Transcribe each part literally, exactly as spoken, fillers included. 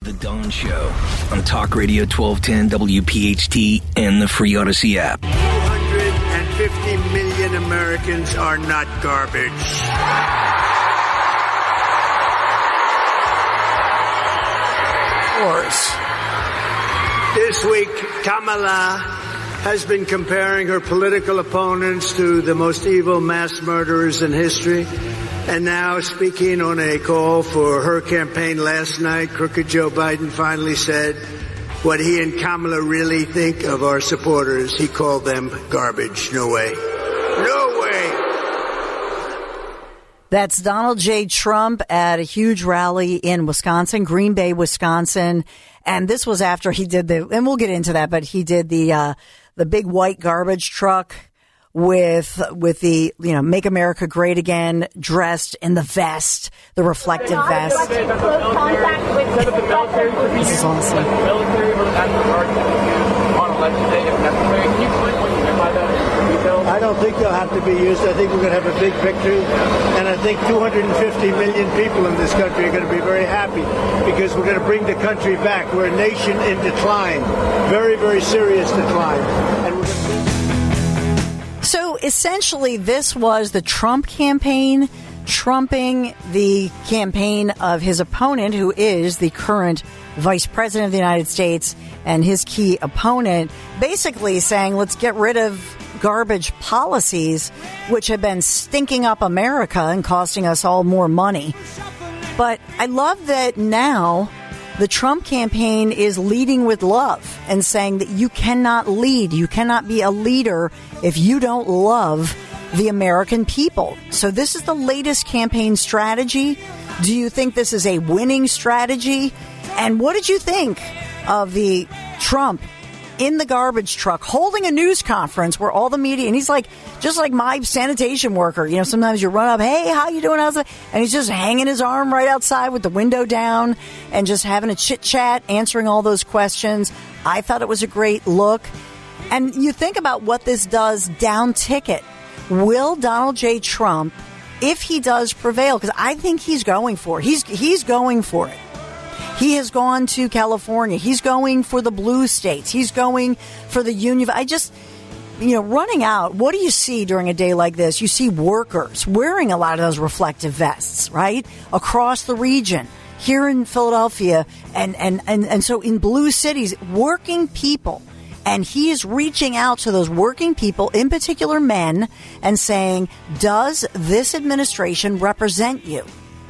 The Dawn Show on Talk Radio twelve ten W P H T and the free Odyssey app. two hundred fifty million Americans are not garbage. Of course. This week, Kamala has been comparing her political opponents to the most evil mass murderers in history. And now, speaking on a call for her campaign last night, crooked Joe Biden finally said what he and Kamala really think of our supporters. He called them garbage. No way. No way. That's Donald J. Trump at a huge rally in Wisconsin, Green Bay, Wisconsin. And this was after he did the, and we'll get into that, but he did the, uh, the big white garbage truck with, with the, you know, Make America Great Again, dressed in the vest, the reflective vest. This is awesome. I don't think they'll have to be used. I think we're going to have a big victory. And I think two hundred fifty million people in this country are going to be very happy because we're going to bring the country back. We're a nation in decline, very, very serious decline. And we're going to... So essentially, this was the Trump campaign trumping the campaign of his opponent, who is the current vice president of the United States, and his key opponent, basically saying, let's get rid of garbage policies, which have been stinking up America and costing us all more money. But I love that now the Trump campaign is leading with love and saying that you cannot lead, you cannot be a leader if you don't love the American people. So this is the latest campaign strategy. Do you think this is a winning strategy? And what did you think of the Trump in the garbage truck holding a news conference where all the media, and he's like, just like my sanitation worker, you know, sometimes you run up, hey, how you doing? How's it? And he's just hanging his arm right outside with the window down and just having a chit chat, answering all those questions. I thought it was a great look. And you think about what this does down ticket. Will Donald J. Trump, if he does prevail, because I think he's going for it. He's, he's going for it. He has gone to California. He's going for the blue states. He's going for the union. I just, you know, running out, what do you see during a day like this? You see workers wearing a lot of those reflective vests, right? Across the region, here in Philadelphia. And, and, and, and so in blue cities, working people. And he is reaching out to those working people, in particular men, and saying, does this administration represent you?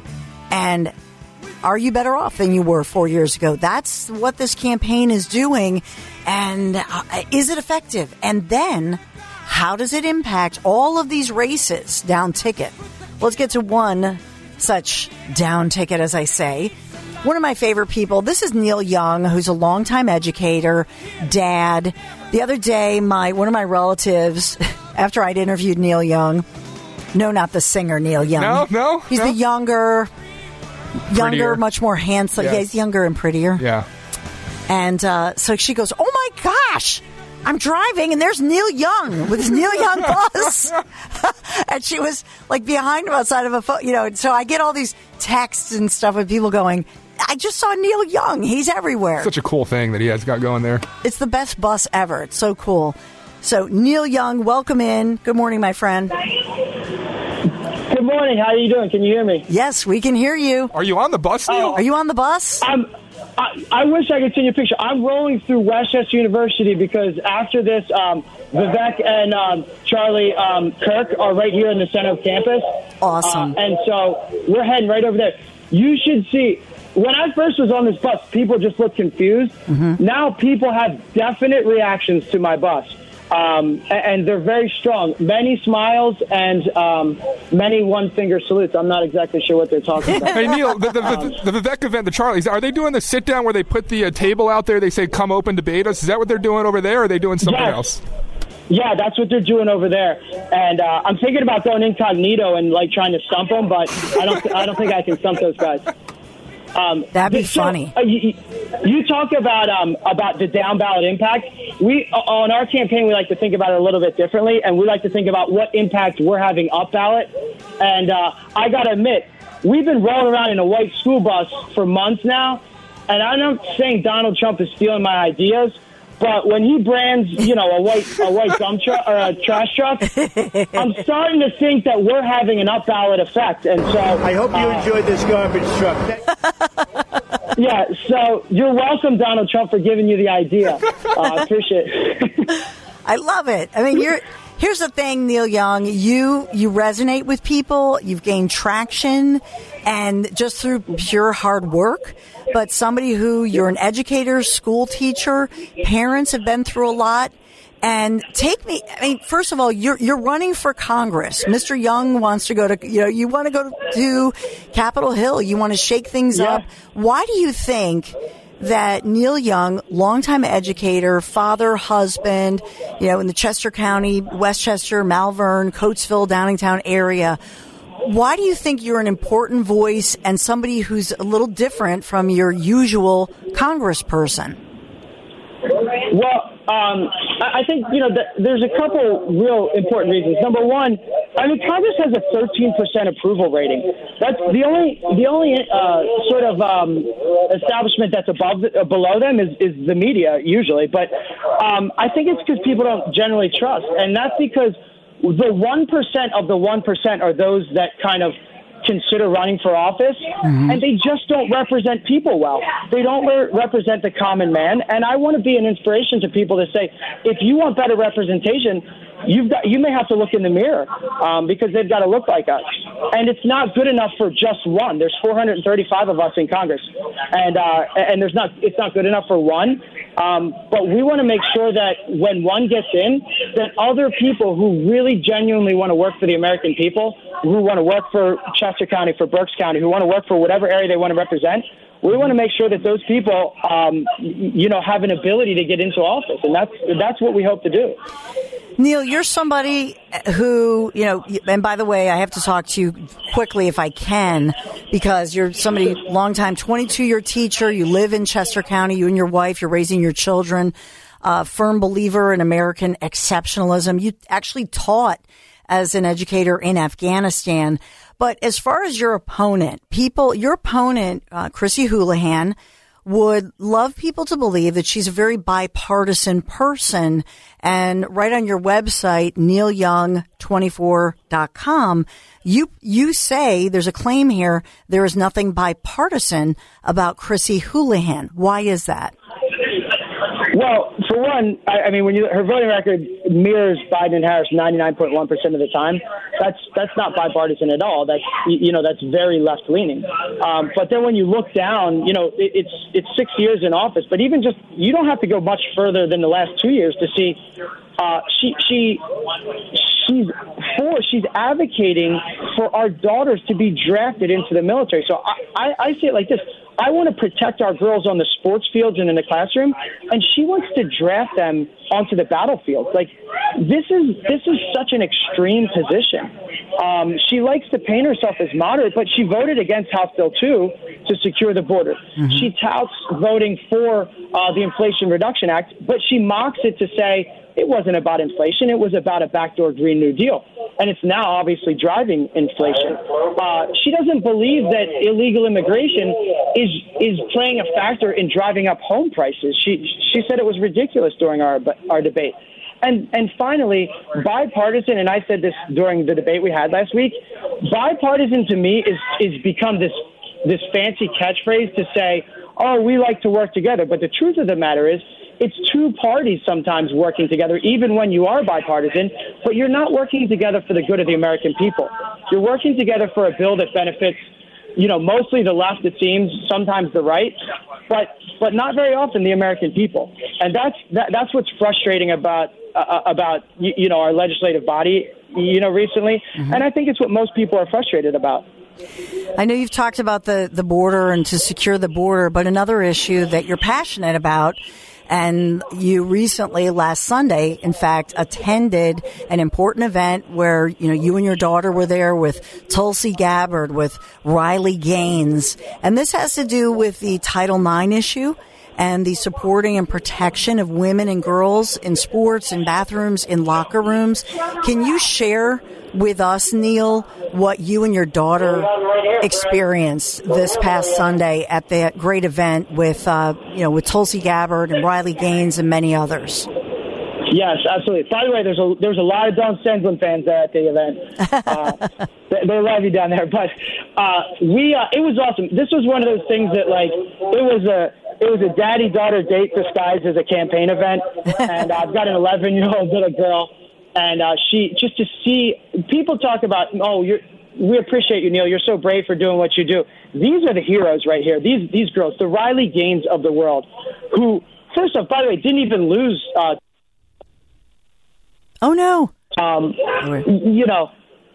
And are you better off than you were four years ago? That's what this campaign is doing. And uh, is it effective? And then how does it impact all of these races down ticket? Let's get to one such down ticket, as I say. One of my favorite people, this is Neil Young, who's a longtime educator, dad. The other day, my one of my relatives, after I'd interviewed Neil Young, no, not the singer Neil Young. No, no. He's no. the younger... Younger, Prettier. much more handsome. Yes. Yeah, he's younger and prettier. Yeah. And uh, so she goes, oh, my gosh, I'm driving, and there's Neil Young with his Neil Young bus. And she was, like, behind him outside of a phone. You know, so I get all these texts and stuff with people going, I just saw Neil Young. He's everywhere. Such a cool thing that he has got going there. It's the best bus ever. It's so cool. So, Neil Young, welcome in. Good morning, my friend. Good morning. How are you doing? Can you hear me? Yes, we can hear you. Are you on the bus, Neil? Oh, are you on the bus? I'm, I, I wish I could see your picture. I'm rolling through Westchester University because after this, um, Vivek and um, Charlie um, Kirk are right here in the center of campus. Awesome. Uh, and so we're heading right over there. You should see. When I first was on this bus, people just looked confused. Mm-hmm. Now people have definite reactions to my bus. Um, and they're very strong. Many smiles and um, many one-finger salutes. I'm not exactly sure what they're talking about. Hey, Neil, the, the, the, the Vivek event, the Charlies, are they doing the sit-down where they put the uh, table out there, they say, come open, debate us? Is that what they're doing over there, or are they doing something yes. else? Yeah, that's what they're doing over there. And uh, I'm thinking about going incognito and, like, trying to stump them, but I don't, I don't think I can stump those guys. Um, That'd be so, funny. Uh, you, you talk about um, about the down ballot impact. We on our campaign, we like to think about it a little bit differently, and we like to think about what impact we're having up ballot. And uh, I got to admit, we've been rolling around in a white school bus for months now, and I'm not saying Donald Trump is stealing my ideas, but when he brands, you know, a white a white dump truck or a trash truck, I'm starting to think that we're having an up ballot effect. And so I hope you uh, enjoyed this garbage truck. Yeah, so you're welcome, Donald Trump, for giving you the idea. Uh, I appreciate it. I love it. I mean, you're. Here's the thing, Neil Young, you you resonate with people, you've gained traction, and just through pure hard work. But somebody who, you're an educator, school teacher, parents have been through a lot. And take me, I mean, first of all, you're you're running for Congress. Mister Young wants to go to, you know, you want to go to Capitol Hill, you want to shake things Yeah. up. Why do you think that Neil Young, longtime educator, father, husband, you know, in the Chester County, Westchester, Malvern, Coatesville, Downingtown area, why do you think you're an important voice and somebody who's a little different from your usual congressperson? Well, um, I I think, you know, th- there's a couple real important reasons. Number one, I mean, Congress has a thirteen percent approval rating. That's the only the only uh, sort of um, establishment that's above uh, below them is, is the media usually. But um, I think it's because people don't generally trust, and that's because the one percent of the one percent are those that kind of consider running for office, mm-hmm. and they just don't represent people well. They don't re- represent the common man, and I want to be an inspiration to people to say, if you want better representation, you've got, you may have to look in the mirror um, because they've got to look like us. And it's not good enough for just one. There's four hundred thirty-five of us in Congress, and uh, and there's not it's not good enough for one. Um, but we want to make sure that when one gets in, that other people who really genuinely want to work for the American people, who want to work for Chester County, for Berks County, who want to work for whatever area they want to represent, we want to make sure that those people, um, you know, have an ability to get into office. And that's that's what we hope to do. Neil, you're somebody who, you know, and by the way, I have to talk to you quickly if I can, because you're somebody, longtime twenty-two-year teacher. You live in Chester County, you and your wife, you're raising your children, uh, firm believer in American exceptionalism. You actually taught as an educator in Afghanistan. But as far as your opponent, people, your opponent, uh, Chrissy Houlihan, would love people to believe that she's a very bipartisan person. And right on your website, neil young twenty-four dot com, you you say, there's a claim here, there is nothing bipartisan about Chrissy Houlihan. Why is that? Well, for one, I, I mean, when you her voting record mirrors Biden and Harris ninety-nine point one percent of the time, that's that's not bipartisan at all. That's you know that's very left leaning. Um, but then when you look down, you know, it, it's it's six years in office. But even just you don't have to go much further than the last two years to see uh, she she she's for she's advocating for our daughters to be drafted into the military. So I, I, I see it like this. I want to protect our girls on the sports fields and in the classroom, and she wants to draft them onto the battlefield. Like, this is this is such an extreme position. Um, she likes to paint herself as moderate, but she voted against House Bill two to secure the border. Mm-hmm. She touts voting for uh, the Inflation Reduction Act, but she mocks it to say it wasn't about inflation. It was about a backdoor Green New Deal. And it's now obviously driving inflation. Uh, she doesn't believe that illegal immigration is is playing a factor in driving up home prices. She she said it was ridiculous during our our debate. And and finally, bipartisan, and I said this during the debate we had last week, bipartisan to me is is become this this fancy catchphrase to say, oh, we like to work together. But the truth of the matter is, it's two parties sometimes working together, even when you are bipartisan, but you're not working together for the good of the American people. You're working together for a bill that benefits, you know, mostly the left, it seems, sometimes the right, but but not very often the American people. And that's that, that's what's frustrating about uh, about you, you know our legislative body, you know, recently. Mm-hmm. And I think it's what most people are frustrated about. I know you've talked about the, the border and to secure the border, but another issue that you're passionate about, and you recently, last Sunday, in fact, attended an important event where, you know, you and your daughter were there with Tulsi Gabbard, with Riley Gaines. And this has to do with the Title nine issue and the supporting and protection of women and girls in sports, in bathrooms, in locker rooms. Can you share with us, Neil, what you and your daughter experienced this past Sunday at that great event with, uh, you know, with Tulsi Gabbard and Riley Gaines and many others? Yes, absolutely. By the way, there's a there's a lot of Don Sandlin fans there at the event. Uh, they, they love you down there. But uh, we uh, it was awesome. This was one of those things that, like, it was a it was a daddy-daughter date disguised as a campaign event. And I've got an eleven-year-old little girl. And uh, she just to see people talk about, oh, you're, we appreciate you, Neil. You're so brave for doing what you do. These are the heroes right here. These these girls, the Riley Gaines of the world, who, first off, by the way, didn't even lose. Uh, oh no. Um, you know.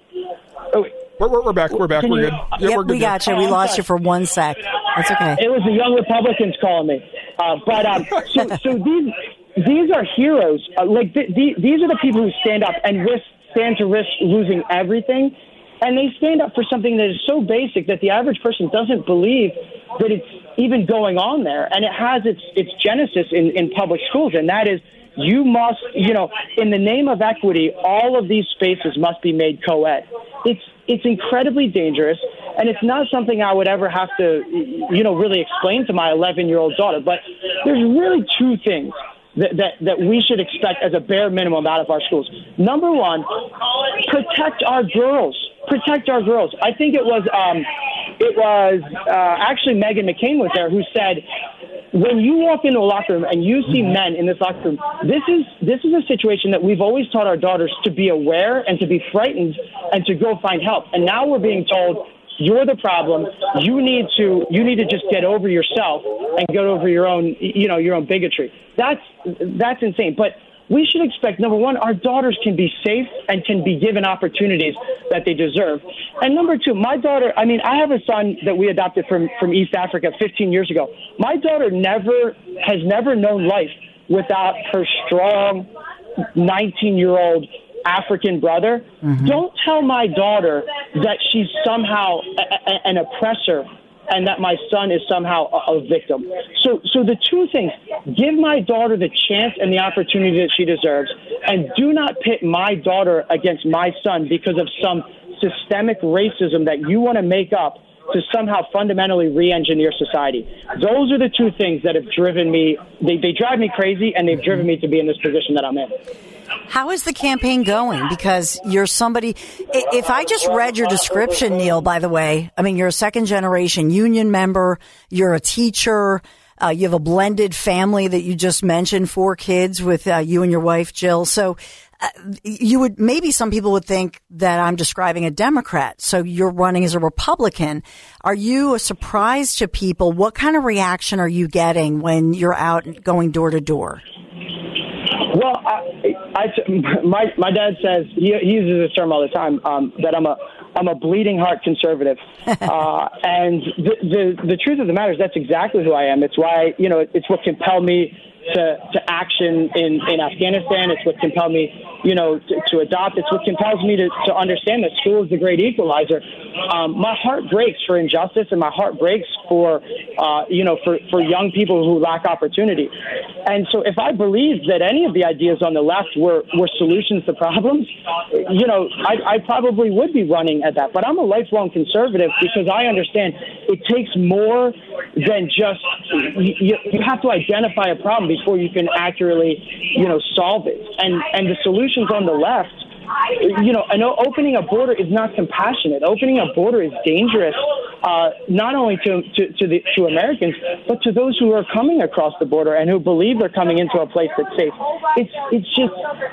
Oh, we're, we're, we're back. We're back. We're you, good. Yeah, yep, we're good. We got you. We lost you for one sec. That's okay. It was the young Republicans calling me. Uh, but um, so so these. These are heroes. Uh, like th- th- these are the people who stand up and risk, stand to risk losing everything, and they stand up for something that is so basic that the average person doesn't believe that it's even going on there. And it has its its genesis in, in public schools, and that is you must, you know, in the name of equity, all of these spaces must be made co-ed. It's it's incredibly dangerous, and it's not something I would ever have to, you know, really explain to my eleven-year-old daughter. But there's really two things That, that that we should expect as a bare minimum out of our schools. Number one, protect our girls. Protect our girls. I think it was um, it was uh, actually Meghan McCain was there who said, when you walk into a locker room and you see men in this locker room, this is this is a situation that we've always taught our daughters to be aware and to be frightened and to go find help. And now we're being told, you're the problem. You need to you need to just get over yourself and get over your own you know your own bigotry. That's that's insane. But we should expect, number one, our daughters can be safe and can be given opportunities that they deserve. And number two, my daughter, I mean, I have a son that we adopted from, from East Africa fifteen years ago. My daughter never has never known life without her strong nineteen-year-old African brother. Mm-hmm. Don't tell my daughter that she's somehow a, a, an oppressor and that my son is somehow a, a victim. So so the two things, give my daughter the chance and the opportunity that she deserves, and do not pit my daughter against my son because of some systemic racism that you want to make up to somehow fundamentally re-engineer society. Those are the two things that have driven me, they, they drive me crazy, and they've driven me to be in this position that I'm in. How is the campaign going? Because you're somebody, if I just read your description, Neil, by the way, I mean, you're a second generation union member, you're a teacher, uh, you have a blended family that you just mentioned, four kids with uh, you and your wife, Jill. So uh, you would, maybe some people would think that I'm describing a Democrat. So you're running as a Republican. Are you a surprise to people? What kind of reaction are you getting when you're out going door to door? Well, I, I, my my dad says, he, he uses this term all the time, um, that I'm a I'm a bleeding heart conservative, uh, and the, the the truth of the matter is that's exactly who I am. It's why you know it's what compelled me to to action in, in Afghanistan. It's what compelled me, you know, to, to adopt. It's what compels me to, to understand that school is the great equalizer. Um, my heart breaks for injustice, and my heart breaks for, uh, you know, for, for young people who lack opportunity. And so if I believed that any of the ideas on the left were, were solutions to problems, you know, I, I probably would be running at that. But I'm a lifelong conservative because I understand it takes more than just, you, you have to identify a problem before you can accurately, you know, solve it. And, and the solutions on the left, you know, I know opening a border is not compassionate. Opening a border is dangerous, uh, not only to to to, the, to Americans, but to those who are coming across the border and who believe they're coming into a place that's safe. It's it's just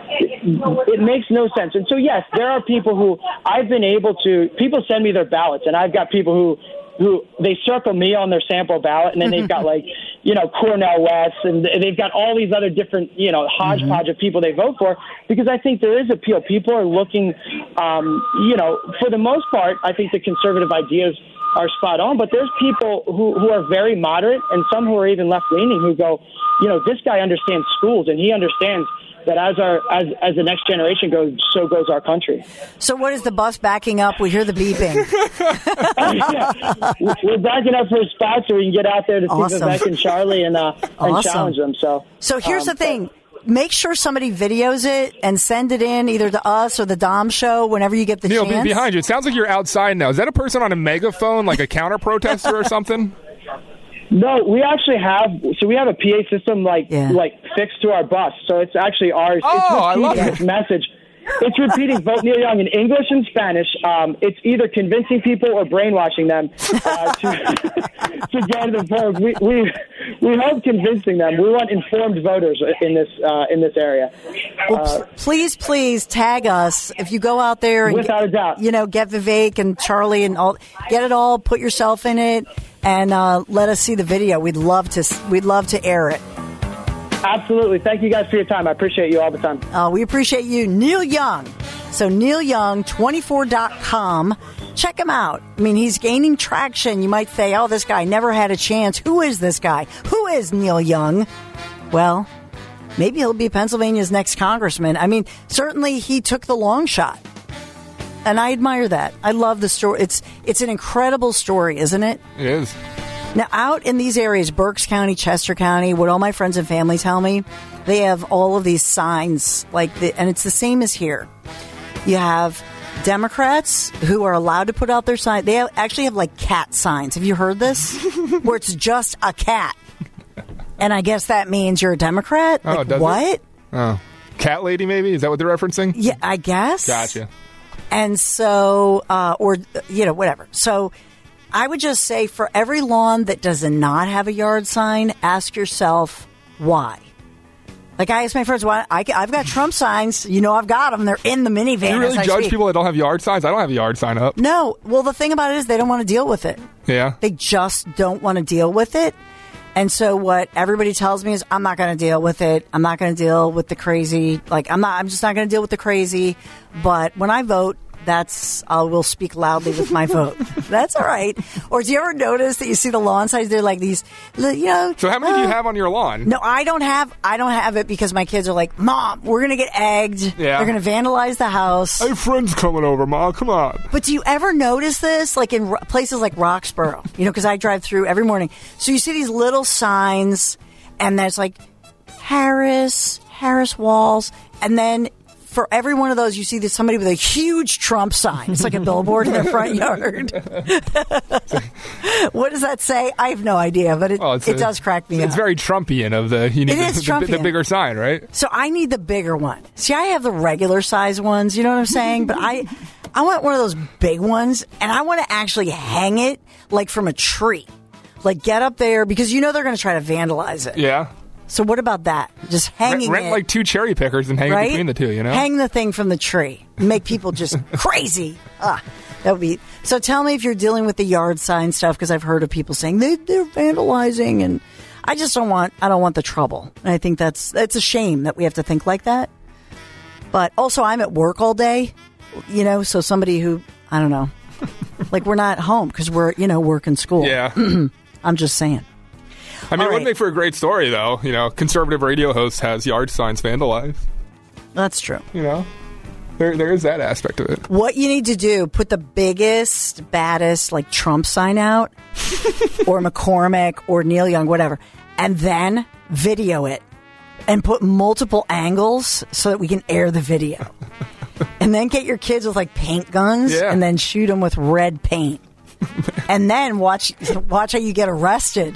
it, it makes no sense. And so yes, there are people who I've been able to. People send me their ballots, and I've got people who. who they circle me on their sample ballot, and then they've got like, you know, Cornel West, and they've got all these other different, you know, hodgepodge mm-hmm. of people they vote for, because I think there is appeal. People are looking, um, you know, for the most part, I think the conservative ideas are spot on, but there's people who, who are very moderate and some who are even left-leaning who go, you know, this guy understands schools and he understands that as our as as the next generation goes, so goes our country. So what is the bus backing up? We hear the beeping. Yeah. We're backing up for a spot so we can get out there to Awesome. see Vivek and Charlie and uh, and Awesome. challenge them. So So here's um, the thing. Make sure somebody videos it and send it in either to us or the Dom Show whenever you get the Neil, be chance. behind you. It sounds like you're outside now. Is that a person on a megaphone, like a counter protester or something? No, we actually have. So we have a P A system like Yeah. like fixed to our bus. So it's actually ours. Oh, it's I love repeating it. this message. It's repeating vote Neil Young in English and Spanish. Um, it's either convincing people or brainwashing them uh, to to get the vote. We we we hope convincing them. We want informed voters in this uh, in this area. Well, Uh, p- please, please tag us if you go out there and Without a doubt. you know, get Vivek and Charlie and all, get it all, put yourself in it, and uh, let us see the video. We'd love to. s- We'd love to air it. absolutely. Thank you guys for your time. I appreciate you all the time. Uh, we appreciate you, Neil Young. So Neil Young twenty-four dot com. Check him out. I mean, he's gaining traction. You might say, oh, this guy never had a chance. Who is this guy? Who is Neil Young? Well, maybe he'll be Pennsylvania's next congressman. I mean, certainly he took the long shot. And I admire that. I love the story. It's it's an incredible story, isn't it? It is. Now, out in these areas, Berks County, Chester County, what all my friends and family tell me, they have all of these signs, like, the, and it's the same as here. You have Democrats who are allowed to put out their sign. They have, actually have like cat signs. Have you heard this? Where it's just a cat, and I guess that means you're a Democrat. Oh, Like, does it? what? Oh, cat lady, maybe? Is that what they're referencing? Yeah, I guess. Gotcha. And so, uh, or, you know, whatever. So I would just say for every lawn that does not have a yard sign, ask yourself why. Like I ask my friends, why I, I've got Trump signs. You know, I've got them. They're in the minivan. Do you really as I judge speak. people that don't have yard signs? I don't have a yard sign up. No. Well, the thing about it is they don't want to deal with it. Yeah. They just don't want to deal with it. And so what everybody tells me is I'm not going to deal with it. I'm not going to deal with the crazy. Like I'm not, I'm just not going to deal with the crazy. But when I vote, that's, I will speak loudly with my vote. That's all right. Or do you ever notice that you see the lawn signs? They're like these, you know. So how many do you uh, have on your lawn? No, I don't have, I don't have it because my kids are like, Mom, we're going to get egged. Yeah. They're going to vandalize the house. I have friends coming over, Mom. Come on. But do you ever notice this, like in ro- places like Roxborough? You know, because I drive through every morning. So you see these little signs, and there's like Harris, Harris Walls, and then for every one of those, you see there's somebody with a huge Trump sign. It's like a billboard in their front yard. What does that say? I have no idea, but it, Oh, it's it a- does crack me It's up. very Trumpian of the, you need It the, is the, the Trumpian. bigger sign, right? So I need the bigger one. See, I have the regular size ones, you know what I'm saying? But I I want one of those big ones, and I want to actually hang it like from a tree. Like get up there, because you know they're going to try to vandalize it. Yeah. So what about that? Just Rent, hanging rent it, like two cherry pickers and hang it right? between the two, you know? Hang the thing from the tree. Make people just crazy. Ah, that would be. So tell me if you're dealing with the yard sign stuff, because I've heard of people saying they, they're vandalizing, and I just don't want. I don't want the trouble. And I think that's that's a shame that we have to think like that. But also, I'm at work all day, you know. So somebody who I don't know, like we're not home because we're you know work and school. Yeah. I'm just saying. I mean, All it would right. make for a great story, though. You know, conservative radio host has yard signs vandalized. That's true. You know, there there is that aspect of it. What you need to do, put the biggest, baddest, like Trump sign out, or McCormick, or Neil Young, whatever, and then video it and put multiple angles so that we can air the video. And then get your kids with like paint guns, Yeah. and then shoot them with red paint. And then watch watch how you get arrested.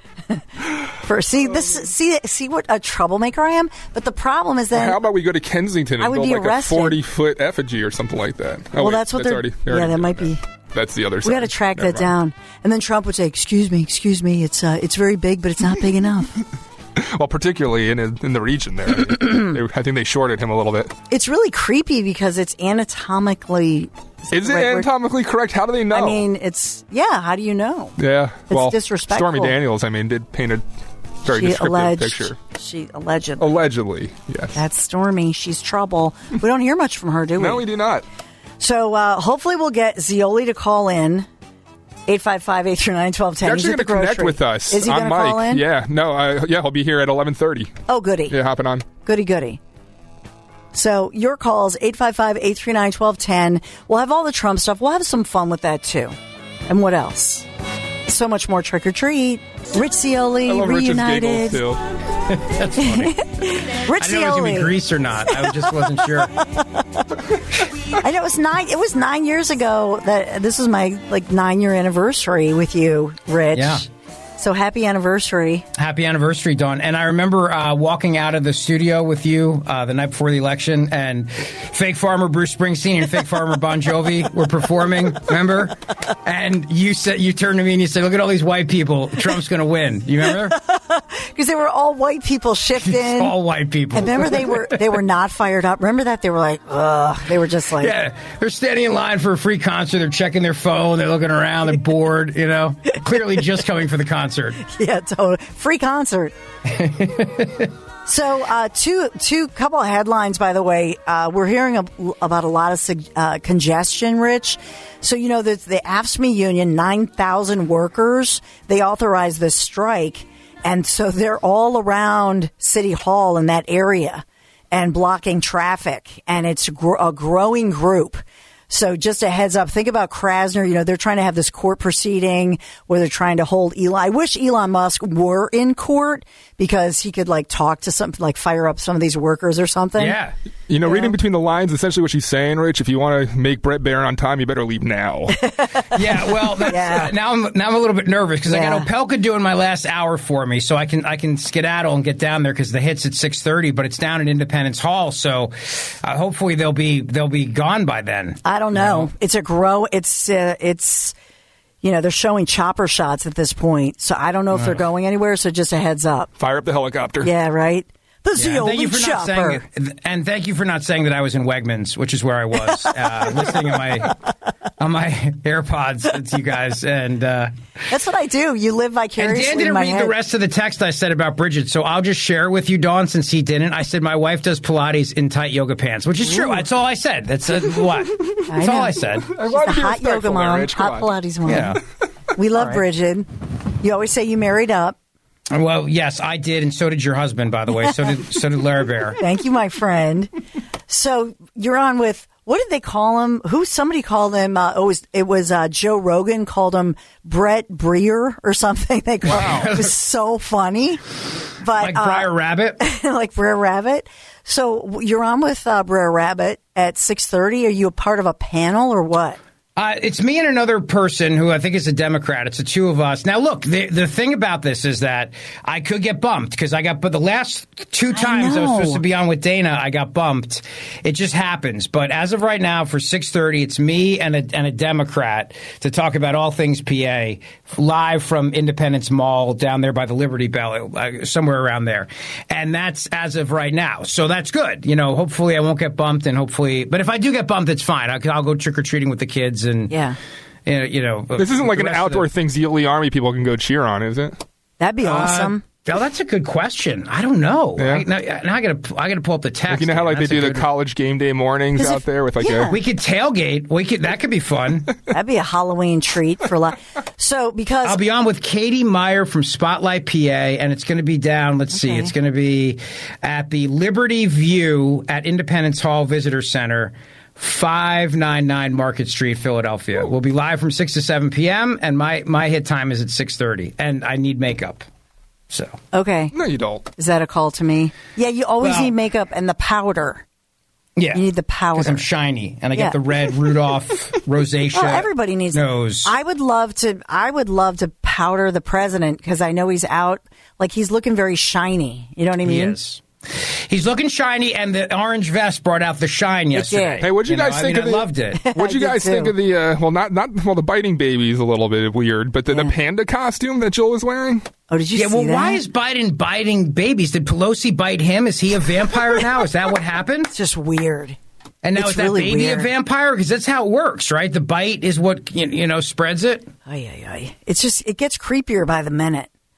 For see this see see what a troublemaker I am. But the problem is that How about we go to Kensington I and would build be like arrested. a forty foot effigy or something like that? Oh, Well, wait, that's what they're- already, they're yeah, already that doing might be- That's the other side. we got to track Never that mind. down. And then Trump would say, "Excuse me, excuse me. It's uh, it's very big, but it's not big enough." Well, particularly in in the region there, they, I think they shorted him a little bit. It's really creepy because it's anatomically. Is it right word? anatomically correct? How do they know? I mean, it's yeah. How do you know? yeah, it's well, disrespectful. Stormy Daniels, I mean, did paint a very She descriptive alleged. picture. She alleged. Allegedly, yes. That's Stormy. She's trouble. We don't hear much from her, do we? No, we do not. So uh, hopefully we'll get Zioli to call in eight five five, eight three nine, one two one zero. He's actually going to connect with us. Is he on going to call in? Yeah, no, uh, yeah, he'll be here at eleven thirty. Oh, goody. Yeah, hopping on. Goody, goody. So your calls, eight five five, eight three nine, one two one zero. We'll have all the Trump stuff. We'll have some fun with that, too. And what else? So much more trick or treat. Rich Scioli I love reunited. Rich's giggles, too. That's funny. Rich I didn't know it was going to be Scioli. Greece or not. I just wasn't sure. I know it was nine. It was nine years ago that this was my like nine year anniversary with you, Rich. Yeah. So happy anniversary. Happy anniversary, Dawn. And I remember uh, walking out of the studio with you uh, the night before the election, and fake farmer Bruce Springsteen and fake farmer Bon Jovi were performing, remember? And you said, you turned to me and you said, look at all these white people. Trump's going to win. You remember? Because they were all white people shifting. All white people. And remember they were they were not fired up. Remember that? They were like, ugh. They were just like. Yeah, they're standing in line for a free concert. They're checking their phone. They're looking around. They're bored, you know? Clearly just coming for the concert. Yeah, totally. Free concert. So, uh, two, two couple of headlines, by the way. Uh, we're hearing a, about a lot of uh, congestion, Rich. So, you know, the, the AFSCME union, nine thousand workers, they authorized this strike. And so they're all around City Hall in that area and blocking traffic. And it's gr- a growing group. So just a heads up, think about Krasner. You know, they're trying to have this court proceeding where they're trying to hold Elon. I wish Elon Musk were in court because he could like talk to some, like fire up some of these workers or something. Yeah. You know, Yeah. reading between the lines, essentially what she's saying, Rich, if you want to make Brett Barron on time, you better leave now. Yeah, well, that's, Yeah. Uh, now I'm now I'm a little bit nervous because Yeah. I got Opelka doing my last hour for me, so I can I can skedaddle and get down there because the hit's at six thirty, but it's down at Independence Hall, so uh, hopefully they'll be they'll be gone by then. I don't know. It's a grow. It's uh, it's you know they're showing chopper shots at this point, so I don't know if they're going anywhere. So just a heads up. Fire up the helicopter. Yeah, right. The Yeah, and thank you Scioli for not chopper. saying, and thank you for not saying that I was in Wegmans, which is where I was, uh, listening on my on my AirPods to you guys. And uh, That's what I do. You live and vicariously Dan in didn't my read head. the rest of the text I said about Bridget, so I'll just share with you, Dawn, since he didn't. I said my wife does Pilates in tight yoga pants, which is true. That's all I said. That's uh, what. That's know. all I said. I wanted The to be hot yoga respectful there, mom, Rich. Come hot on. Pilates mom. Yeah. We love Bridget. You always say you married up. Well, yes, I did, and so did your husband, by the way. So did so did Larry Bear. Thank you, my friend. So you're on with, what did they call him? Who, somebody called him, uh, it was, it was uh, Joe Rogan called him Brett Breer or something. They called Wow. It was so funny. But, Like uh, Briar Rabbit. like Brer Rabbit. So you're on with uh, Brer Rabbit at six thirty. Are you a part of a panel or what? Uh, it's me and another person who I think is a Democrat. It's the two of us. Now, look, the the thing about this is that I could get bumped because I got, but the last two times I, I was know. supposed to be on with Dana, I got bumped. It just happens. But as of right now, for six thirty, it's me and a, and a Democrat to talk about all things P A, live from Independence Mall down there by the Liberty Bell, uh, somewhere around there. And that's as of right now. So that's good. You know, hopefully I won't get bumped, and hopefully, but if I do get bumped, it's fine. I'll, I'll go trick-or-treating with the kids. And Yeah. you know, you know, This isn't like the an rest of outdoor the- thing Zeoli Army people can go cheer on, is it? That'd be awesome. Uh, oh, that's a good question. I don't know. Yeah. I, now, now I gotta I gotta pull up the text. Like, you know how like they That's a do the good- college game day mornings 'Cause out if- there with like yeah. a... We could tailgate. We could that could be fun. That'd be a Halloween treat for life. So because I'll be on with Katie Meyer from Spotlight P A, and it's going to be down. Let's see, Okay. it's going to be at the Liberty View at Independence Hall Visitor Center. five ninety-nine Market Street, Philadelphia. We'll be live from six to seven p.m., and my, my hit time is at six thirty, and I need makeup. So okay, No, you don't. is that a call to me? Yeah, you always Well- need makeup and the powder. yeah, You need the powder. because I'm shiny, and I Yeah. get the red Rudolph rosacea. Well, everybody needs nose. I would love to. I would love to powder the president because I know he's out. Like he's looking very shiny. You know what I He mean? is. He's looking shiny, and the orange vest brought out the shine yesterday. did. Hey, what'd you, know, guys I think mean, of the... I loved it. What'd you I did guys think too. of the... Uh, well, not... not well, the biting baby's a little bit weird, but the, the Yeah. panda costume that Joel was wearing? Oh, did you Yeah, see well, that? why is Biden biting babies? Did Pelosi bite him? Is he a vampire now? Is that what happened? It's just weird. And now It's is that really baby weird. a vampire? Because that's how it works, right? The bite is what you you know spreads it. Ay, ay, ay. It's just it gets creepier by the minute.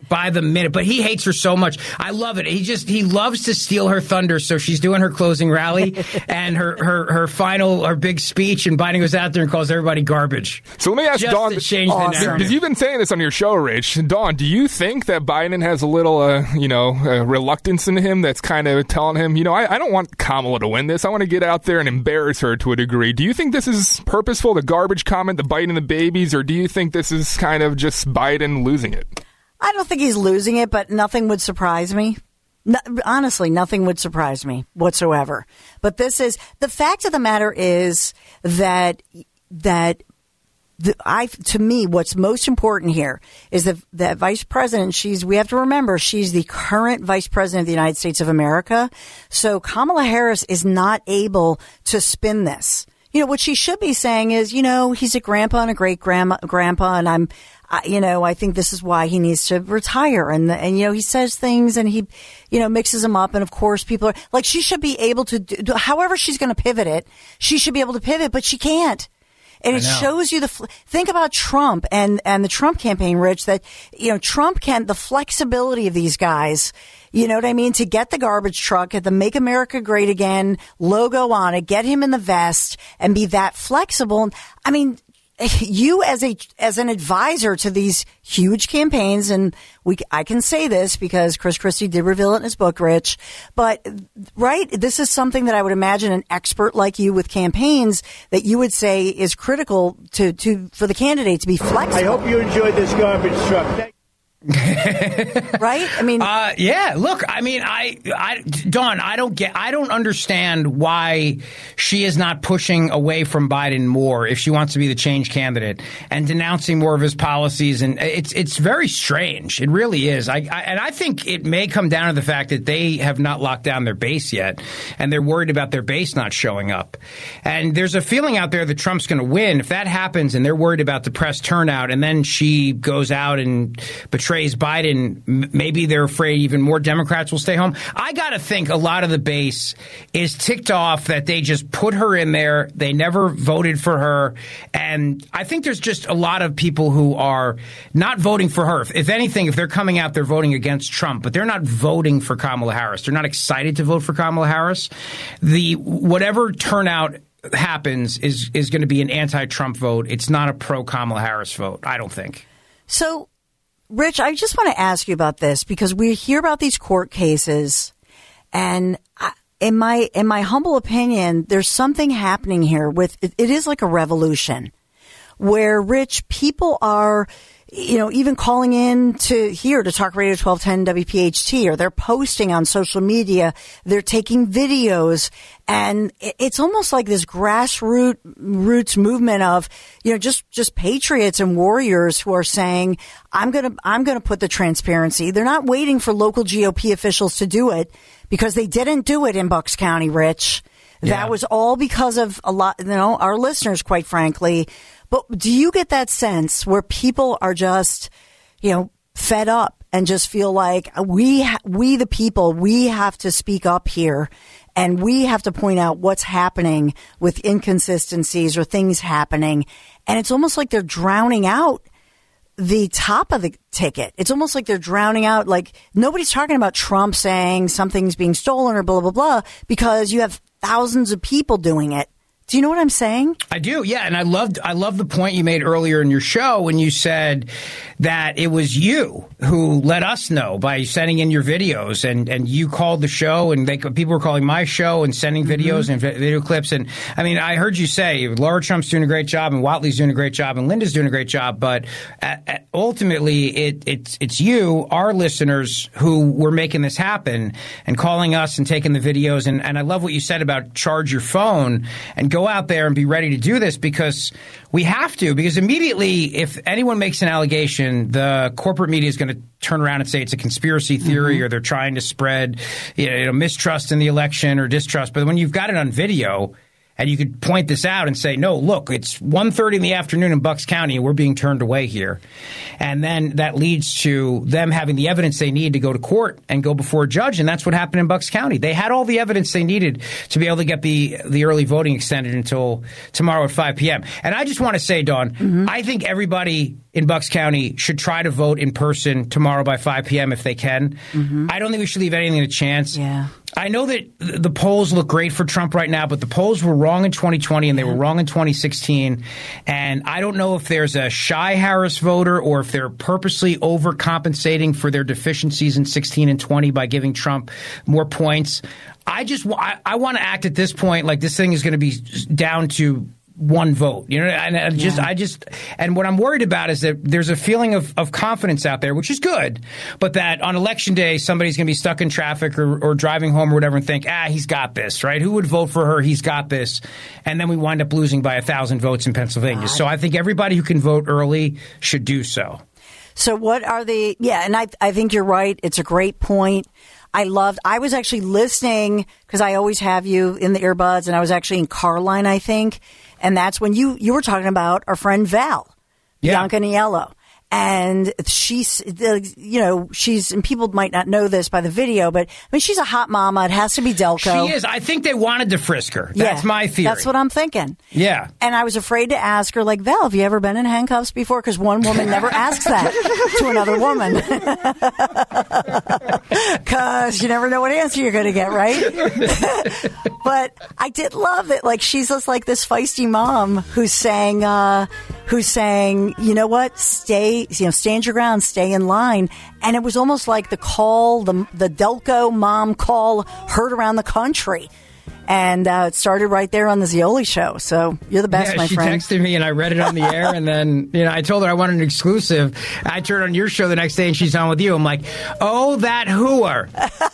by the minute. But he hates her so much. I love it. He just he loves to steal her thunder. So she's doing her closing rally and her, her, her final, her big speech, and Biden goes out there and calls everybody garbage. So let me ask just Dawn, to change the narrative. because you've been saying this on your show, Rich. Dawn, do you think that Biden has a little, uh, you know, uh, reluctance in him that's kind of telling him, you know, I, I don't want Kamala to win this. I want to get out there and embarrass her to a degree. Do you think this is purposeful, the garbage comment, the biting the babies, or do you think this is kind of just Biden losing it? I don't think he's losing it, but nothing would surprise me. No, honestly, nothing would surprise me whatsoever. But this is the fact of the matter is that that the, I to me, what's most important here is that that vice president. She's we have to remember she's the current vice president of the United States of America. So Kamala Harris is not able to spin this. You know, what she should be saying is, you know, he's a grandpa and a great grandma, grandpa, and I'm, I, you know, I think this is why he needs to retire. And, and, you know, he says things and he, you know, mixes them up. And of course, people are like, she should be able to do, however she's going to pivot it, she should be able to pivot, but she can't. And it shows you the, think about Trump and, and the Trump campaign, Rich, that, you know, Trump can, the flexibility of these guys, you know what I mean? To get the garbage truck, get the Make America Great Again logo on it, get him in the vest and be that flexible. I mean, you as a, as an advisor to these huge campaigns, and we, I can say this because Chris Christie did reveal it in his book, Rich, but right, this is something that I would imagine an expert like you with campaigns that you would say is critical to, to, for the candidate to be flexible. I hope you enjoyed this garbage truck. Thank- Right? I mean, uh, yeah. Look, I mean, I, I, Dawn, I don't get, I don't understand why she is not pushing away from Biden more if she wants to be the change candidate and denouncing more of his policies. And it's, it's very strange. It really is. I, I, and I think it may come down to the fact that they have not locked down their base yet, and they're worried about their base not showing up. And there's a feeling out there that Trump's going to win. If that happens, and they're worried about depressed turnout, and then she goes out and betrays Biden, maybe they're afraid even more Democrats will stay home. I got to think a lot of the base is ticked off that they just put her in there. They never voted for her. And I think there's just a lot of people who are not voting for her. If anything, if they're coming out, they're voting against Trump, but they're not voting for Kamala Harris. They're not excited to vote for Kamala Harris. The whatever turnout happens is, is going to be an anti-Trump vote. It's not a pro-Kamala Harris vote, I don't think. So, Rich, I just want to ask you about this because we hear about these court cases, and I, in my in my humble opinion, there's something happening here with it, it is like a revolution where, Rich, people are, you know, even calling in to here to Talk Radio twelve ten W P H T, or they're posting on social media, they're taking videos, and it's almost like this grassroots roots movement of, you know, just, just patriots and warriors who are saying, I'm going to, I'm going to put the transparency. They're not waiting for local G O P officials to do it because they didn't do it in Bucks County, Rich. Yeah. That was all because of a lot, you know, our listeners, quite frankly. But do you get that sense where people are just, you know, fed up and just feel like we, ha- we the people, we have to speak up here and we have to point out what's happening with inconsistencies or things happening. And it's almost like they're drowning out the top of the ticket. It's almost like they're drowning out, like nobody's talking about Trump saying something's being stolen or blah, blah, blah, because you have thousands of people doing it. Do you know what I'm saying? I do, yeah. And I loved I love the point you made earlier in your show when you said that it was you who let us know by sending in your videos, and, and you called the show, and they people were calling my show and sending videos mm-hmm. and video clips. And I mean, I heard you say Laura Trump's doing a great job, and Whatley's doing a great job, and Linda's doing a great job. But at, at ultimately, it, it's it's you, our listeners, who were making this happen and calling us and taking the videos. And, and I love what you said about charge your phone and go out there and be ready to do this, because we have to, because immediately if anyone makes an allegation, the corporate media is going to turn around and say it's a conspiracy theory mm-hmm. or they're trying to spread, you know, mistrust in the election or distrust. But when you've got it on video and you could point this out and say, no, look, it's one thirty in the afternoon in Bucks County and we're being turned away here. And then that leads to them having the evidence they need to go to court and go before a judge. And that's what happened in Bucks County. They had all the evidence they needed to be able to get the, the early voting extended until tomorrow at five p.m. And I just want to say, Dawn, mm-hmm. I think everybody in Bucks County should try to vote in person tomorrow by five p.m. if they can. Mm-hmm. I don't think we should leave anything to chance. Yeah. I know that the polls look great for Trump right now, but the polls were wrong in twenty twenty and they were wrong in twenty sixteen. And I don't know if there's a shy Harris voter or if they're purposely overcompensating for their deficiencies in sixteen and twenty by giving Trump more points. I just I, I want to act at this point like this thing is going to be down to one vote, you know, and I just, yeah. I just, and what I'm worried about is that there's a feeling of, of confidence out there, which is good, but that on election day, somebody's going to be stuck in traffic or, or driving home or whatever and think, ah, he's got this, right? Who would vote for her? He's got this. And then we wind up losing by a thousand votes in Pennsylvania. God. So I think everybody who can vote early should do so. So what are the, yeah, and I, I think you're right. It's a great point. I loved, I was actually listening because I always have you in the earbuds, and I was actually in Carline, I think. And that's when you, you were talking about our friend Val, yeah. Bianca Niello. And she's, you know, she's, and people might not know this by the video, but I mean, she's a hot mama. It has to be Delco. She is. I think they wanted to frisk her. That's yeah, my theory. That's what I'm thinking. Yeah. And I was afraid to ask her, like, Val, have you ever been in handcuffs before? Because one woman never asks that to another woman. Because you never know what answer you're going to get, right? But I did love it. Like, she's just like this feisty mom who's saying, uh, who's saying, you know what, stay, you know, stand your ground, stay in line. And it was almost like the call, the the Delco mom call heard around the country. And uh, it started right there on the Zioli show. So you're the best, yeah, my she friend. She texted me and I read it on the air. And then, you know, I told her I wanted an exclusive. I turned on your show the next day and she's on with you. I'm like, oh, that hooer.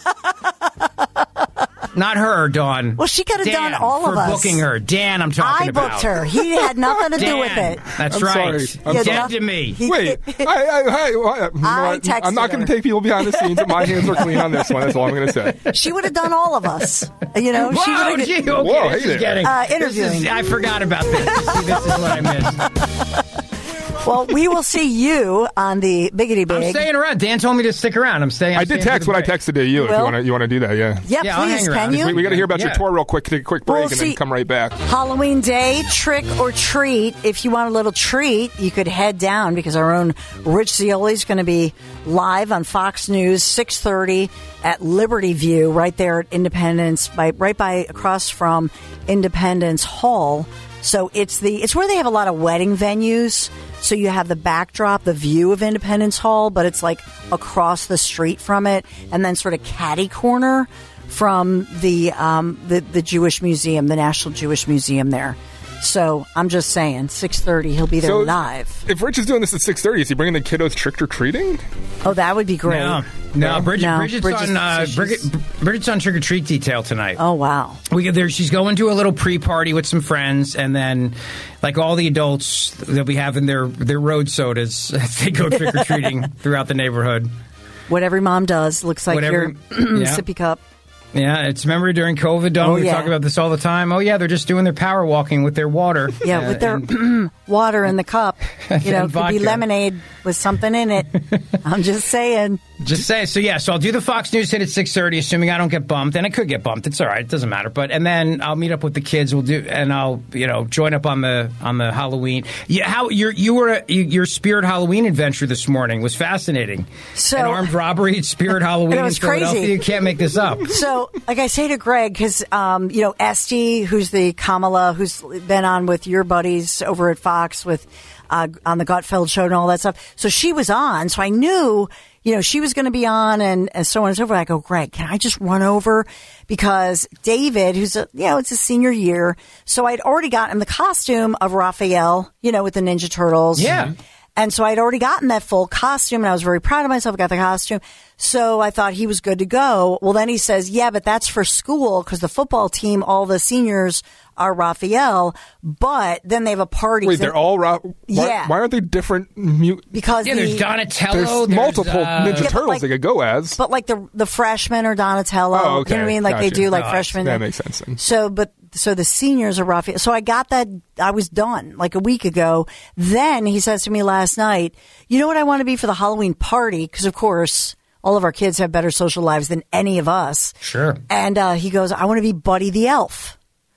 Not her, Dawn. Well, she could have Dan, done all for of us. booking her. Dan, I'm talking I about. I booked her. He had nothing to Dan, do with it. That's I'm right. Sorry. I'm Dead sorry. to me. He, Wait, I, I, I, you know I what? texted I'm not going her. to take people behind the scenes, but my hands are clean on this one. That's all I'm going to say. She would have done all of us. You know, she Whoa, would have. gee, okay, Whoa, this hey is getting, Uh, this interviewing. is, I forgot about this. See, this is what I missed. Well, we will see you on the Biggity Big. I'm staying around. Dan told me to stick around. I'm staying. I'm I did staying text for what I the break. texted to you. If Will? you want to, you want to do that, yeah. Yeah, Yeah, I'll please, hang around. can you? We, we got to hear about Yeah. your tour real quick. Take a quick break We'll and see. then come right back. Halloween Day, trick or treat. If you want a little treat, you could head down because our own Rich Zioli is going to be live on Fox News, six thirty at Liberty View, right there at Independence, by right by across from Independence Hall. So it's the it's where they have a lot of wedding venues. So you have the backdrop, the view of Independence Hall, but it's like across the street from it, and then sort of catty corner from the um, the, the Jewish Museum, the National Jewish Museum there. So I'm just saying, six thirty, he'll be there So, live. If Rich is doing this at six thirty, is he bringing the kiddos trick-or-treating? Oh, that would be great. No, no, Bridget, No, Bridget's, Bridget's- on uh, so Bridget, she's- Bridget's on trick or treat detail tonight. Oh, wow. We get there. She's going to a little pre-party with some friends, and then, like all the adults, they'll be having their their road sodas as they go trick or treating throughout the neighborhood. What every mom does looks like Whatever- your yeah. sippy cup. Yeah, it's remember during COVID, Dawn, Oh, we yeah. talk about this all the time. Oh yeah, they're just doing their power walking with their water. Yeah, Uh, with their and- water in the cup. You know, And it could be vodka. lemonade with something in it. I'm just saying. Just say so. Yeah, so I'll do the Fox News hit at six thirty, assuming I don't get bumped, and I could get bumped. It's all right. It doesn't matter. But and then I'll meet up with the kids. We'll do, and I'll you know join up on the on the Halloween. Yeah, how your you were a, you, your Spirit Halloween adventure this morning was fascinating. So- An armed robbery at Spirit Halloween It was in Philadelphia. crazy. You can't make this up. So, like I say to Greg, because, um, you know, Esty, who's the Kamala, who's been on with your buddies over at Fox with uh, on the Gutfeld show and all that stuff. So she was on. So I knew, you know, she was going to be on and, and so on and so forth. I go, Greg, can I just run over? Because David, who's, a, you know, it's his senior year. So I'd already gotten him the costume of Raphael, you know, with the Ninja Turtles. Yeah. And so I'd already gotten that full costume, and I was very proud of myself. I got the costume. So I thought he was good to go. Well, then he says, yeah, but that's for school because the football team, all the seniors are Raphael, but then they have a party. Wait, they're all... Ra- why, Yeah. Why aren't they different... Mu- because Yeah, the, there's Donatello. there's, there's multiple uh, Ninja Yeah, but Turtles like- they could go as. But like the the freshmen are Donatello. Oh, okay. You know what I mean? Like they Gotcha. do like Oh, freshmen. that makes sense then. So, but so the seniors are Raphael. So I got that. I was done like a week ago. Then he says to me last night, "You know what I want to be for the Halloween party?" Because of course, all of our kids have better social lives than any of us. Sure. And uh, he goes, "I want to be Buddy the Elf."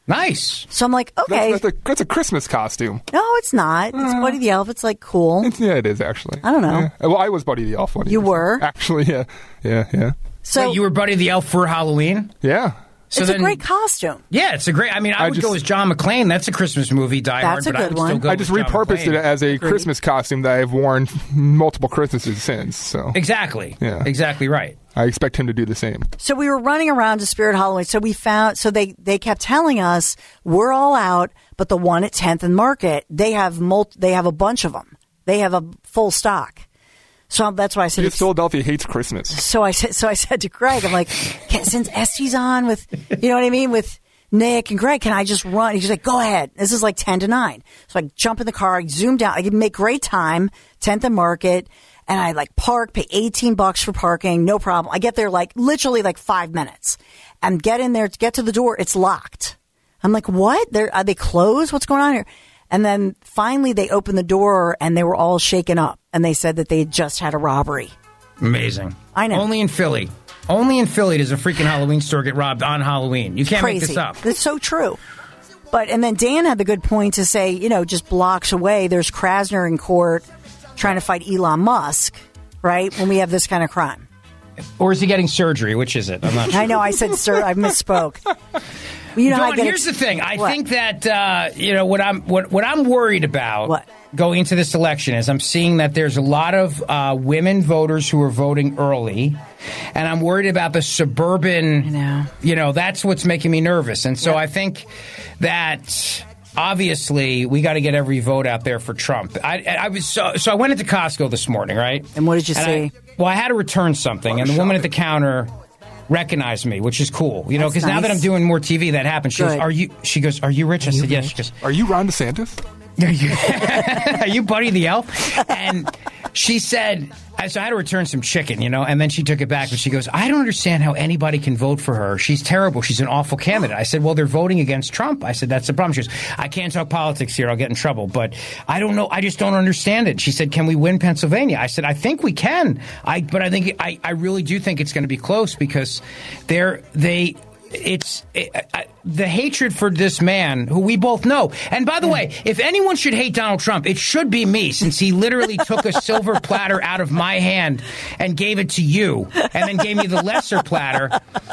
Nice. So I'm like, okay. That's, that's, a, that's a Christmas costume. No, it's not. It's Buddy the Elf. It's like cool. It's, yeah, it is actually. I don't know. Yeah. Well, I was Buddy the Elf. One You year, were? So. Actually, yeah. Yeah, yeah. So Wait, you were Buddy the Elf for Halloween? Yeah. So it's then, a great costume. Yeah, it's a great. I mean, I, I would just, go as John McClane. That's a Christmas movie, Die That's Hard. a But good I would one. still go I just with John repurposed McClane. it as a Agreed. Christmas costume that I've worn multiple Christmases since. So Exactly. Yeah. Exactly right. I expect him to do the same. So we were running around to Spirit Halloween. So we found, so they, they kept telling us we're all out, but the one at tenth and Market, they have multi, they have a bunch of them. They have a full stock. So that's why I said, Because Philadelphia hates Christmas. so I said, so I said to Greg, I'm like, can, since Estee's on with, you know what I mean? With Nick and Greg, can I just run? He's like, go ahead. This is like ten to nine. So I jump in the car, I zoom down, I can make great time, tenth and Market. And I like park, pay eighteen bucks for parking, no problem. I get there like literally like five minutes and get in there to get to the door. It's locked. I'm like, what? They're, are they closed? What's going on here? And then finally they opened the door and they were all shaken up and they said that they had just had a robbery. Amazing. I know. Only in Philly. Only in Philly does a freaking Halloween store get robbed on Halloween. You can't Crazy. make this up. It's so true. But, and then Dan had the good point to say, you know, just blocks away, there's Krasner in court trying to fight Elon Musk, right? When we have this kind of crime. Or is he getting surgery? Which is it? I'm not sure. I know I said, sir, I misspoke. You know, Dawn, I get here's ex- the thing. I What? think that uh, you know what I'm what what I'm worried about What? going into this election is I'm seeing that there's a lot of uh, women voters who are voting early, and I'm worried about the suburban. I know. You know, that's what's making me nervous, and so Yeah. I think that. Obviously, we got to get every vote out there for Trump. I, I was so, so I went into Costco this morning, right? And what did you And see? I- well, I had to return something, and the woman at the counter recognized me, which is cool. You know, That's because now that nice. I'm doing more T V, that happens. She goes, Good. "Are you?" She goes, "Are you rich?" I said, "Yes." She goes, Are you Ron DeSantis? "Are you, are you Buddy the Elf?" And she said, so I had to return some chicken, you know, and then she took it back, but she goes, "I don't understand how anybody can vote for her. She's terrible. She's an awful candidate." I said, "Well, they're voting against Trump." I said, "That's the problem." She goes, "I can't talk politics here. I'll get in trouble, but I don't know. I just don't understand it." She said, "Can we win Pennsylvania?" I said, "I think we can. I, but I think, I, I really do think it's going to be close because they're, they, it's it, I, the hatred for this man who we both know. And by the way, if anyone should hate Donald Trump, it should be me, since he literally took a silver platter out of my hand and gave it to you and then gave me the lesser platter.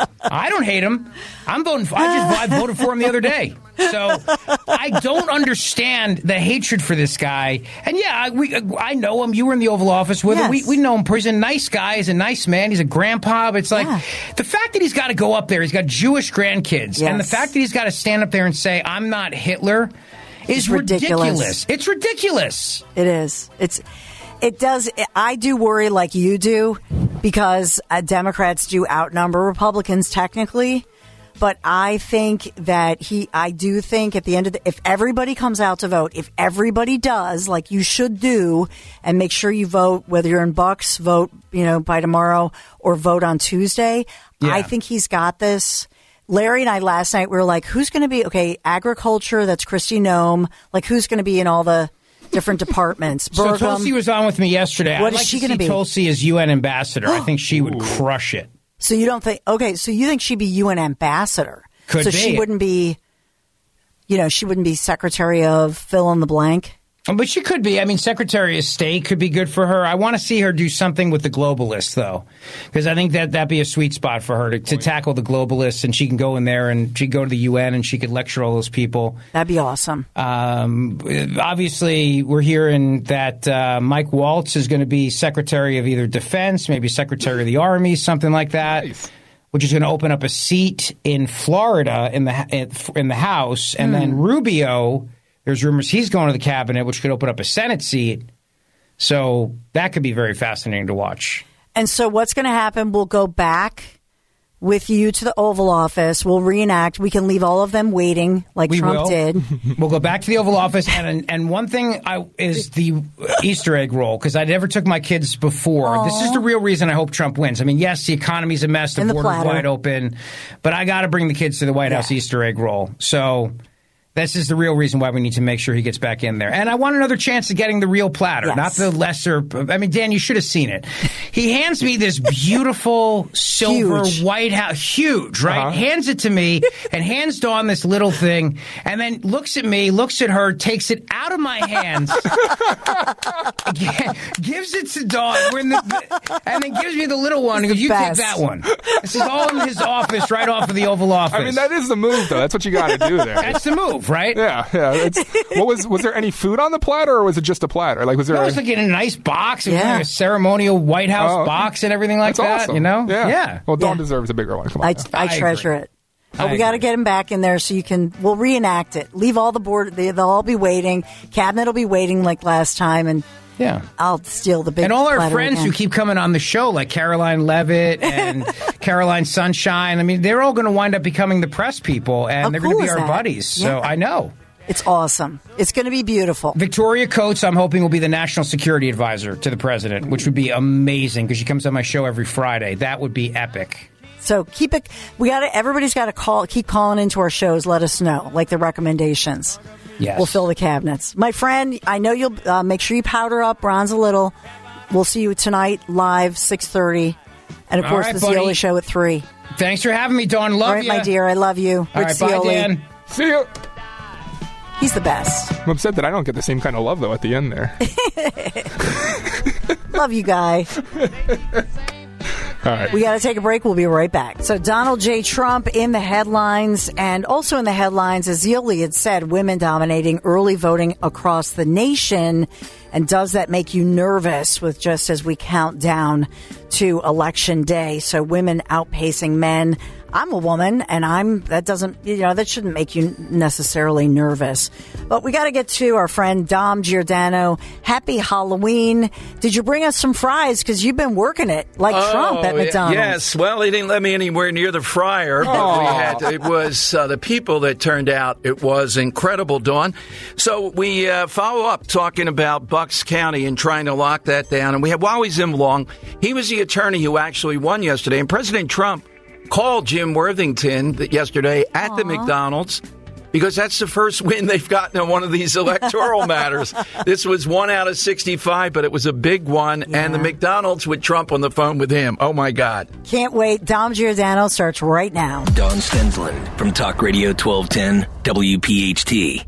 I don't hate him. I'm voting for, I just I voted for him the other day. So I don't understand the hatred for this guy. And yeah, I, we, I know him. You were in the Oval Office with him. We, Yes. we know him. He's a nice guy. He's a nice man. He's a grandpa. But it's like Yeah. the fact that he's got to go up there. He's got Jewish grandkids. And the Yes. fact that he's got to stand up there and say, "I'm not Hitler," is It's ridiculous. ridiculous. It's ridiculous. It is. It's. It does. I do worry, like you do, because uh, Democrats do outnumber Republicans technically. But I think that he. I do think at the end of the, if everybody comes out to vote, if everybody does, like you should do, and make sure you vote, whether you're in Bucks, vote, you know, by tomorrow or vote on Tuesday. Yeah. I think he's got this. Larry and I last night we were like, who's going to be okay? Agriculture, that's Kristi Noem. Like, who's going to be in all the different departments? So Burgum. Tulsi was on with me yesterday. What I'd is like she to gonna see be? Tulsi as U N ambassador. I think she would crush it. So you don't think? Okay, so you think she'd be U N ambassador? Could so be. she wouldn't be. You know, she wouldn't be secretary of fill in the blank. But she could be. I mean, Secretary of State could be good for her. I want to see her do something with the globalists, though, because I think that that'd be a sweet spot for her to, to tackle the globalists, and she can go in there and she can go to the U N and she could lecture all those people. That'd be awesome. Um, obviously, we're hearing that uh, Mike Waltz is going to be Secretary of either Defense, maybe Secretary of the Army, something like that. Nice. Which is going to open up a seat in Florida in the in the House, and then Rubio. There's rumors he's going to the cabinet, which could open up a Senate seat. So that could be very fascinating to watch. And so what's going to happen? We'll go back with you to the Oval Office. We'll reenact. We can leave all of them waiting like We Trump will. did. We'll go back to the Oval Office, and and one thing I, is the Easter egg roll, because I never took my kids before. Aww. This is the real reason I hope Trump wins. I mean, yes, the economy's a mess, the And the border's platter. wide open, but I got to bring the kids to the White House Yeah. Easter egg roll. So This is the real reason why we need to make sure he gets back in there. And I want another chance of getting the real platter, yes. not the lesser. I mean, Dan, you should have seen it. He hands me this beautiful silver Huge. White House, huge, right? Uh-huh. Hands it to me and hands Dawn this little thing, and then looks at me, looks at her, takes it out of my hands, gives it to Dawn, we're in the, and then gives me the little one. He goes, "You Best. take that one." This is all in his office, right off of the Oval Office. I mean, that is the move, though. That's what you got to do there. That's the move, right? Yeah, yeah. It's, what was was there any food on the platter, or was it just a platter? Like, was there? No, a, it's like in a nice box. It was Yeah. like a ceremonial White House Oh, box and everything like that's that. awesome. You know? Yeah. Yeah. Well, Dawn Yeah. deserves a bigger one. Come on. I, now. I, I treasure agree. it. But I we got to agree. get him back in there so you can. We'll reenact it. Leave all the board. They, they'll all be waiting. Cabinet will be waiting like last time, and Yeah. I'll steal the big. And all our platter friends again. who keep coming on the show, like Caroline Levitt and Caroline Sunshine, I mean, they're all going to wind up becoming the press people, and How they're going cool to be is our that? buddies. So Yeah. I know. It's awesome. It's going to be beautiful. Victoria Coates, I'm hoping, will be the national security advisor to the president, which would be amazing because she comes on my show every Friday. That would be epic. So keep it. We got to. Everybody's got to call. Keep calling into our shows. Let us know, like the recommendations. Yes. We'll fill the cabinets. My friend, I know you'll uh, make sure you powder up, bronze a little. We'll see you tonight live six thirty, and of All course right, the buddy. Ziola show at three. Thanks for having me, Dawn. Love All right, you. my dear, I love you. All Rich right, bye, Cioli. Dan. See you. He's the best. I'm upset that I don't get the same kind of love though at the end there. Love you, guy. All right. We got to take a break. We'll be right back. So Donald J. Trump in the headlines, and also in the headlines, as Yoli had said, women dominating early voting across the nation. And does that make you nervous with just as we count down to election day? So women outpacing men. I'm a woman, and I'm that doesn't you know that shouldn't make you necessarily nervous. But we got to get to our friend Dom Giordano. Happy Halloween! Did you bring us some fries? Because you've been working it like Trump at Oh, McDonald's. Yes. Well, they didn't let me anywhere near the fryer. But we had, it was uh, the people that turned out. It was incredible, Dawn. So we uh, follow up talking about Bucks County and trying to lock that down. And we had Wally Zimbalong. He was the attorney who actually won yesterday. And President Trump called Jim Worthington yesterday at the McDonald's because that's the first win they've gotten on one of these electoral matters. This was one out of sixty-five, but it was a big one. Yeah. And the McDonald's with Trump on the phone with him. Oh, my God. Can't wait. Dom Giordano starts right now. Don Stensland from Talk Radio twelve ten W P H T.